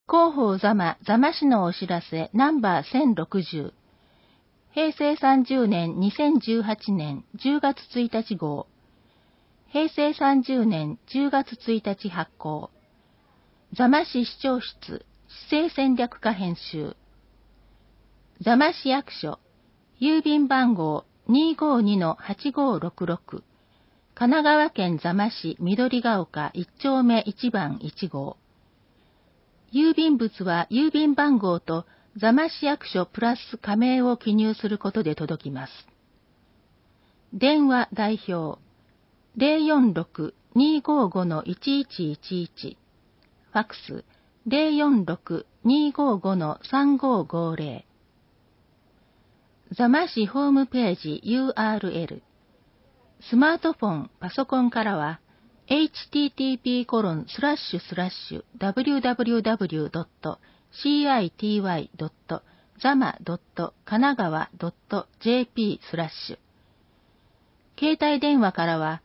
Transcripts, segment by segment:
広報座間市のお知らせナンバー1060。平成30年2018年10月1日号。平成30年10月1日発行。座間市市長室市政戦略課編集。座間市役所郵便番号 252-8566 神奈川県座間市緑ヶ丘1丁目1番1号。郵便物は郵便番号と座間市役所プラス加盟を記入することで届きます。電話代表 046-255-1111 ファックス 046-255-3550 座間市ホームページ URL スマートフォン、パソコンからはhttp://www.city.zama.kanagawa.jp/ 携帯電話からは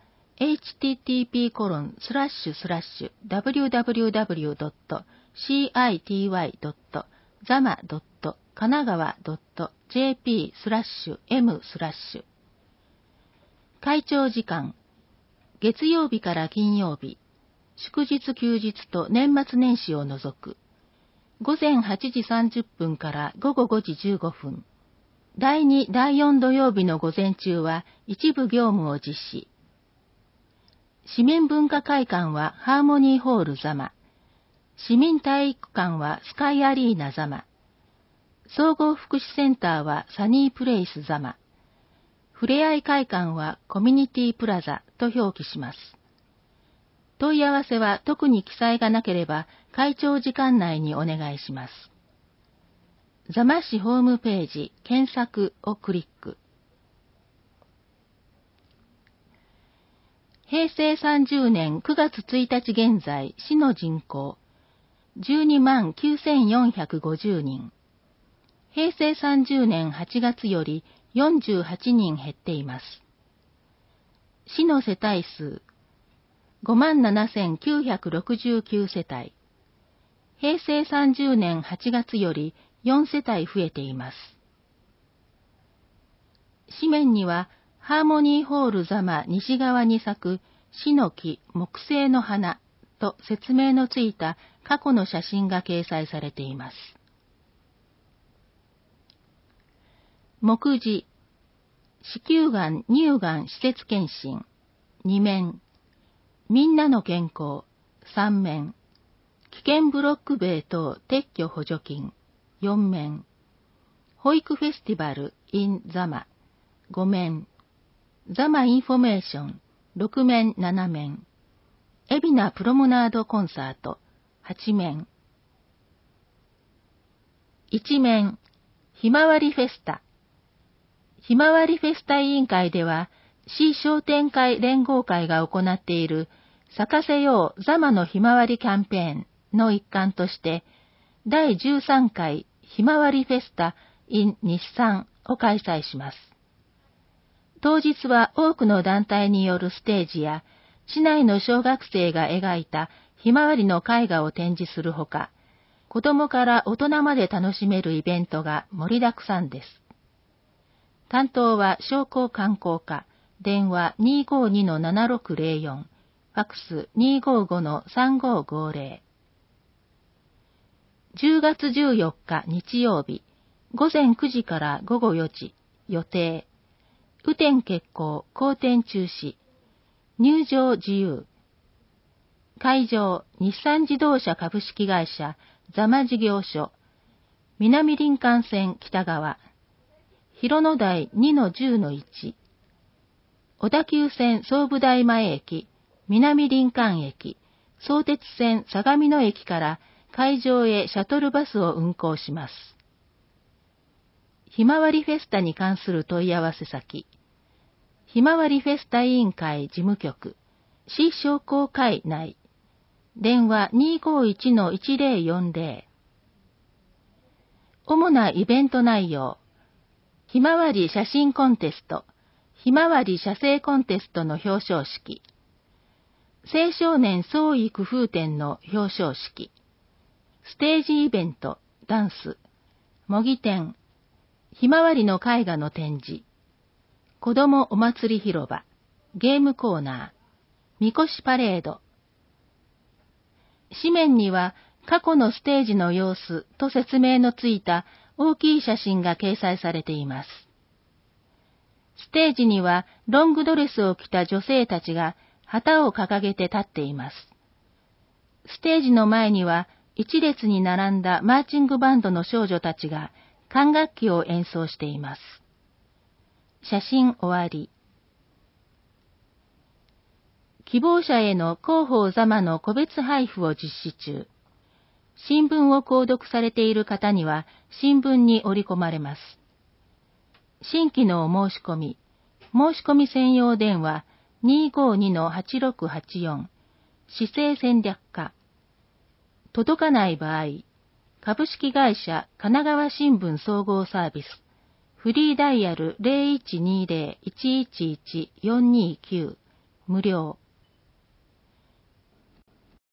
http://www.city.zama.kanagawa.jp/m/ 会長時間月曜日から金曜日、祝日休日と年末年始を除く、午前8時30分から午後5時15分、第2、第4土曜日の午前中は一部業務を実施。市民文化会館はハーモニーホール座間、市民体育館はスカイアリーナ座間、総合福祉センターはサニープレイス座間、ふれあい会館はコミュニティプラザと表記します。問い合わせは特に記載がなければ会長時間内にお願いします。座間市ホームページ検索をクリック。平成30年9月1日現在、市の人口129,450人。平成30年8月より48人減っています。市の世帯数57,969 世帯。平成30年8月より4世帯増えています。紙面にはハーモニーホール座間西側に咲くシノキ木製の花と説明のついた過去の写真が掲載されています。目次、子宮がん・乳がん施設検診、2面、みんなの健康、3面、危険ブロック塀等撤去補助金、4面、保育フェスティバル in 座間、5面、座間インフォメーション、6面7面、海老名プロムナードコンサート、8面、1面、ひまわりフェスタ、ひまわりフェスタ委員会では、市商店会連合会が行っている咲かせよう座間のひまわりキャンペーンの一環として、第13回ひまわりフェスタ in 日産を開催します。当日は多くの団体によるステージや、市内の小学生が描いたひまわりの絵画を展示するほか、子供から大人まで楽しめるイベントが盛りだくさんです。担当は商工観光課、電話 252-7604、ファックス 255-3550。10月14日日曜日、午前9時から午後4時、予定。雨天決行、好天中止。入場自由。会場、日産自動車株式会社、座間事業所。南林間線北側。広野台 2-10-1。小田急線総武台前駅、南林間駅、相鉄線相模野駅から会場へシャトルバスを運行します。ひまわりフェスタに関する問い合わせ先、ひまわりフェスタ委員会事務局、市商工会内、電話 251-1040。主なイベント内容、ひまわり写真コンテスト、ひまわり写生コンテストの表彰式、青少年創意工夫展の表彰式、 ステージイベント、ダンス、模擬店、ひまわりの絵画の展示、子どもお祭り広場、ゲームコーナー、みこしパレード。紙面には過去のステージの様子と説明のついた大きい写真が掲載されています。ステージにはロングドレスを着た女性たちが旗を掲げて立っています。ステージの前には一列に並んだマーチングバンドの少女たちが管楽器を演奏しています。写真終わり。希望者への広報座間の個別配布を実施中。新聞を購読されている方には新聞に織り込まれます。新規のお申し込み、申し込み専用電話 252-8684 市政戦略課。届かない場合、株式会社神奈川新聞総合サービス、フリーダイヤル 0120-111-429 無料。